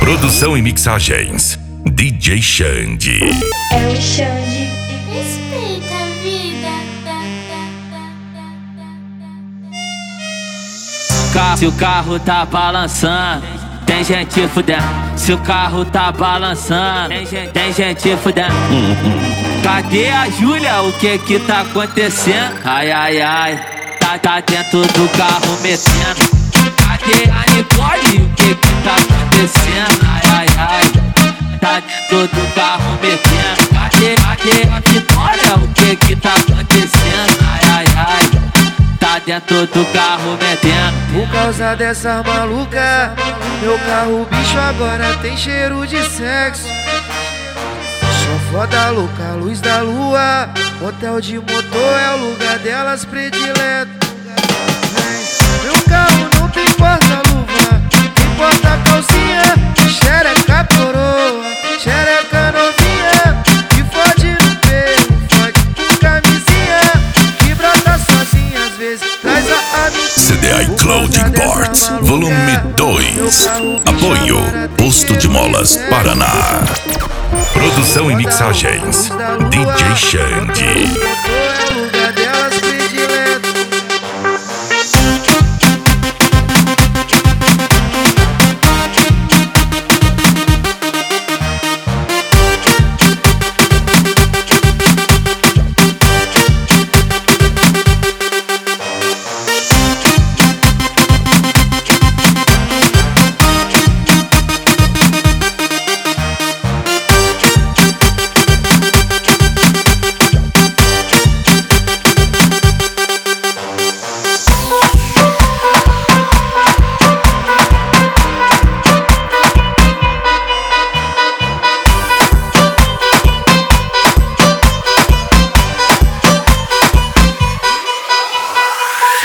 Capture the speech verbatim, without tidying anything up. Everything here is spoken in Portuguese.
Produção e mixagens, D J Xande. É o Xande. Respeita a vida. Carro, se o carro tá balançando, tem gente fudendo. Se o carro tá balançando, tem gente, tem gente fudendo. Cadê a Júlia? O que que tá acontecendo? Ai, ai, ai, tá, tá dentro do carro metendo. Cadê a Nicole? O que que tá acontecendo? Ai, ai, ai, tá dentro do carro metendo. Cadê, cadê a Vitória? O que que tá acontecendo? Ai, ai, ai, tá dentro do carro metendo. Por causa dessa maluca, meu carro bicho agora tem cheiro de sexo. Só foda louca, luz da lua, motel de motor é o lugar delas predileto. Meu carro não tem porta-luva, tem porta-calcinha, xereca coroa, xereca novinha, que fode no peito, fode com camisinha, que brota sozinha às vezes, traz a amiga. C D I Cloud Imports, volume dois. Apoio, Posto de Molas, Paraná. Produção e mixagens, D J Xande.